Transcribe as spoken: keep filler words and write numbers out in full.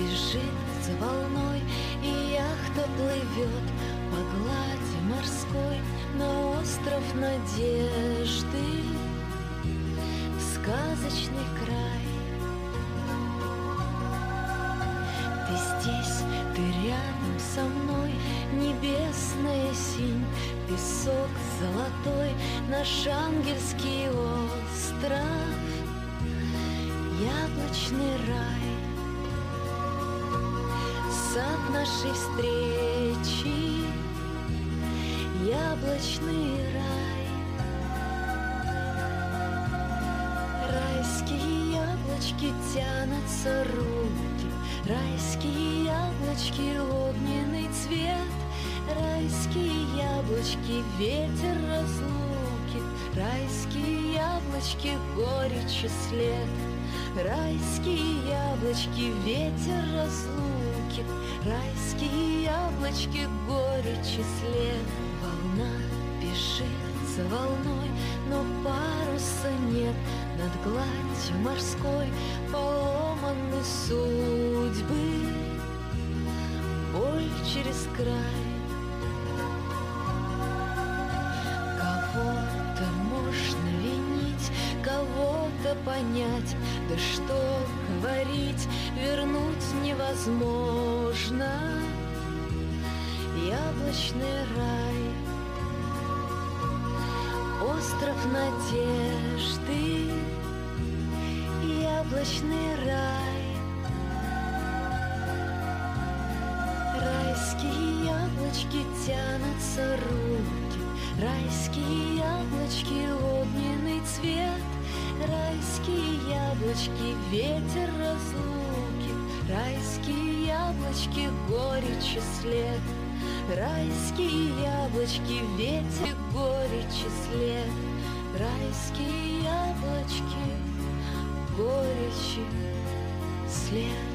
бежит за волной, и яхта плывет по глади морской на остров надежды, в сказочный край. Ты здесь, ты рядом со мной, небесная синь, песок золотой, наш ангельский остров, яблочный рай. Сад нашей встречи, яблочный рай. Райские яблочки тянутся руки, райские яблочки огненный цвет, райские яблочки ветер разлуки, райские яблочки горечи след, райские яблочки ветер разлуки, райские яблочки горечи след. Волна бежит за волной, но паруса нет, над гладью морской поломаны судьбы, боль через край. Кого-то можно винить, кого-то понять, да что говорить, вернуть невозможно яблочный рай. Остров надежды, яблочный рай. Райские яблочки тянутся руки, райские яблочки огненный цвет, райские яблочки ветер разлуки, райские яблочки горечи след, райские яблочки ветер горечи след, райские яблочки горечи след.